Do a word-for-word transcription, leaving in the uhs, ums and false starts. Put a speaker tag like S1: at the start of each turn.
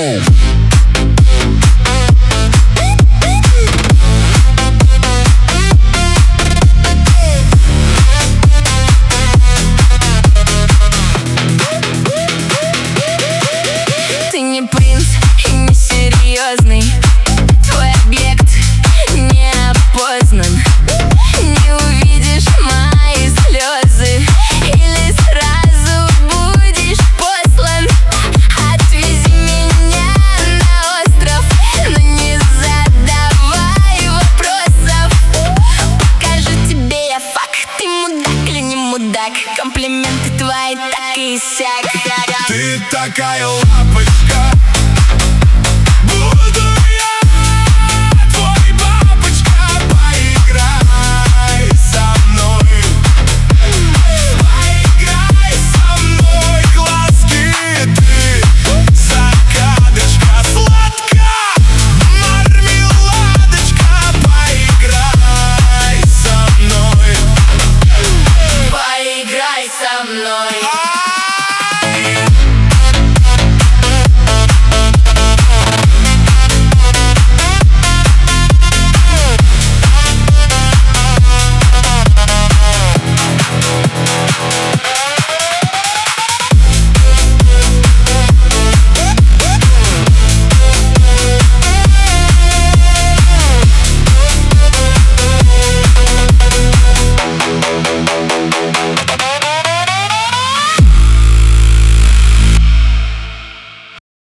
S1: Ты не принц и не серьезный, твой объект не опознан. Не увидишь мои слезы или сразу будешь послан. Отвези меня на остров, но не задавай вопросов. Покажу тебе я факт, ты мудак или не мудак. Комплименты твои так и сяк.
S2: Ты такая лапочка.